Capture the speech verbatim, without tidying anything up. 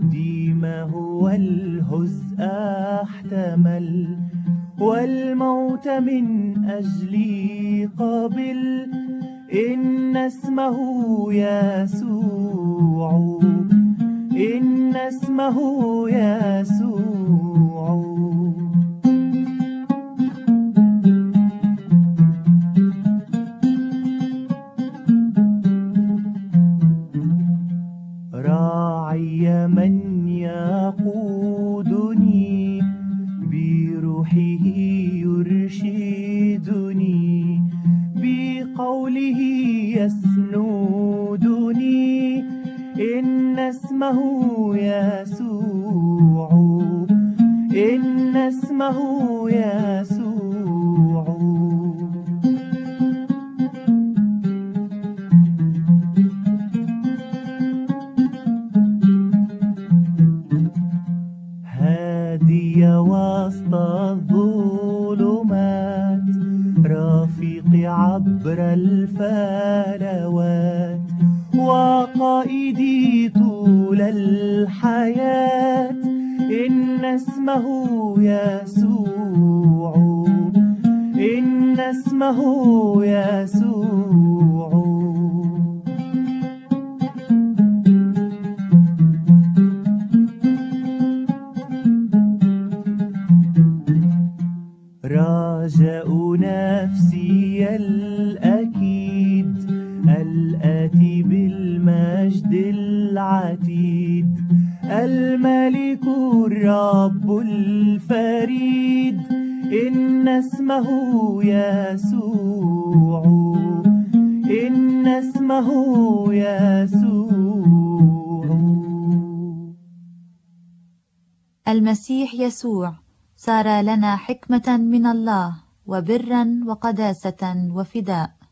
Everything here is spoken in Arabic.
ديمه والهزء احتمل، والموت من أجلي قبل. إن اسمه يسوع، إن اسمه يسوع. راعي من يقودني، بروحه يرشدني، بقوله يسندني. إن اسمه يسوع، إن اسمه يسوع. هادي وسط الظلمات، رفيقي عبر الفلوات، وقائدي طول الحياة. إن اسمه يسوع، إن اسمه يسوع. رجاء نفسي الأكيد، الآتي بالمجد العتيد، الملك الرب الفريد. إن اسمه يسوع، إن اسمه يسوع. المسيح يسوع صار لنا حكمة من الله، وبرا وقداسة وفداء.